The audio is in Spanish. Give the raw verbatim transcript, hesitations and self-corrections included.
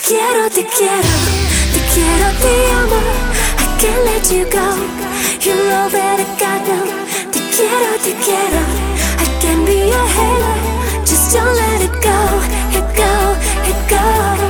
quiero, te quiero, te quiero, te amo. I can't let you go. You know better, God know. Te quiero, te quiero. I can be your halo. Just don't let it go, it go, it go.